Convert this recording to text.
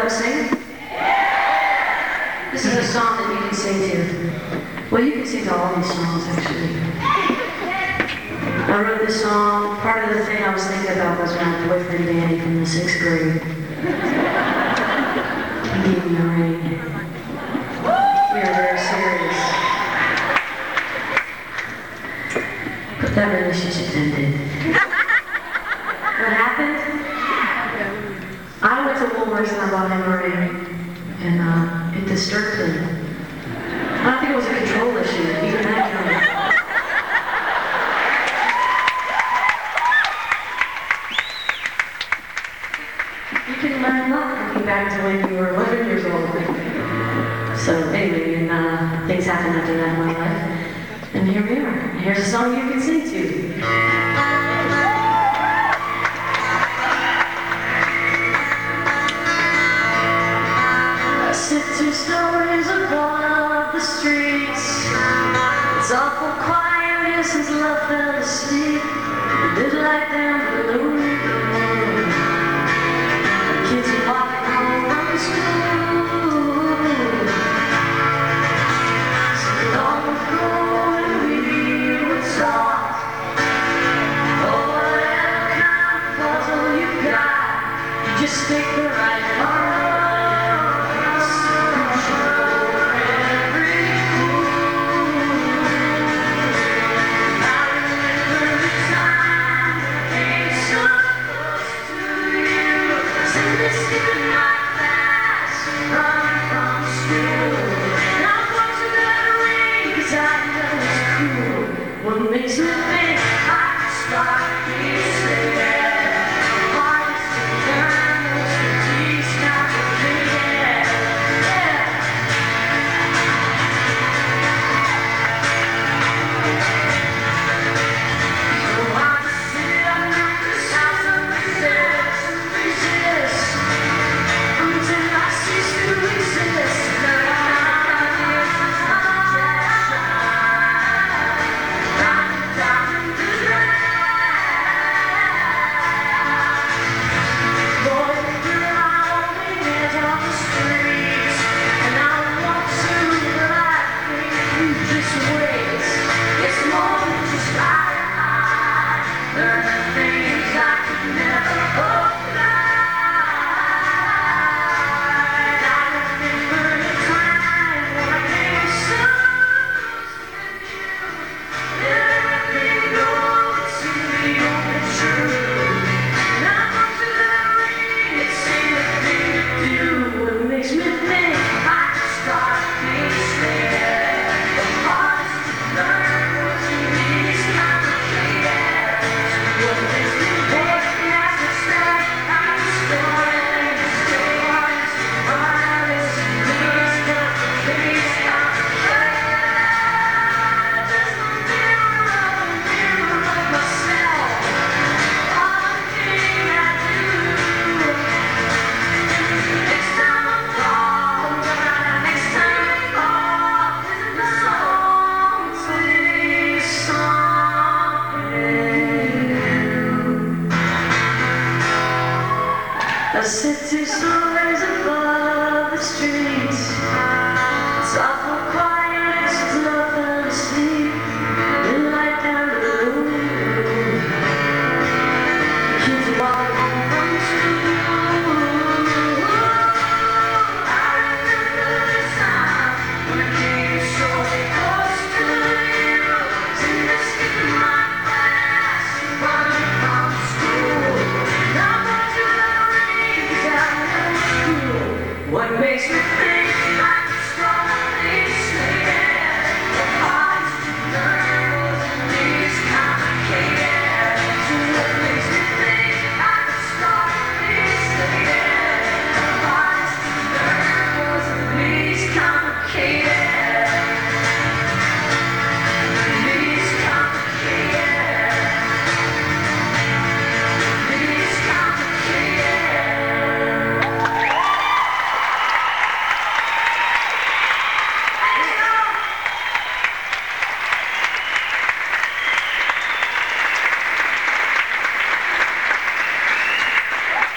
to sing? This is a song that you can sing to. Well, you can sing to all these songs, actually. I wrote this song, part of the thing I was thinking about was my boyfriend Danny from the 6th grade. He gave me a ring. We are very serious. But that relationship ended. What happened? I went to Woolworths and I bought him a ring. And it disturbed him. I don't think it was a control issue, even that kind. You can learn a lot looking back to when you were 11 years old. So anyway, and things happened after that in my life. And here we are. Here's a song you can sing to. Two stories above the streets. It's awful quiet here since love fell asleep. Did like them below. Kids are walking home from school. So don't go and read what's wrong. Oh, whatever kind of puzzle you got, you just pick the right part. What makes me think I can start this hardest to learn is to teach not to forget. So I just sit up in this house and resist until I cease to exist. Sit